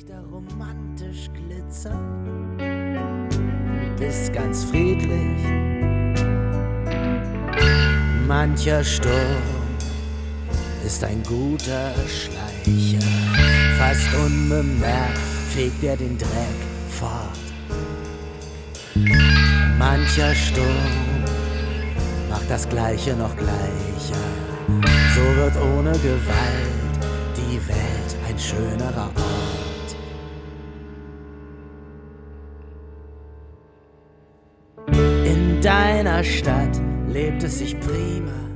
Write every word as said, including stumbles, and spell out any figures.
Lichter romantisch glitzern, bist ganz friedlich. Mancher Sturm ist ein guter Schleicher, fast unbemerkt fegt er den Dreck fort. Mancher Sturm macht das Gleiche noch gleicher, so wird ohne Gewalt die Welt ein schönerer Ort. In deiner Stadt lebt es sich prima,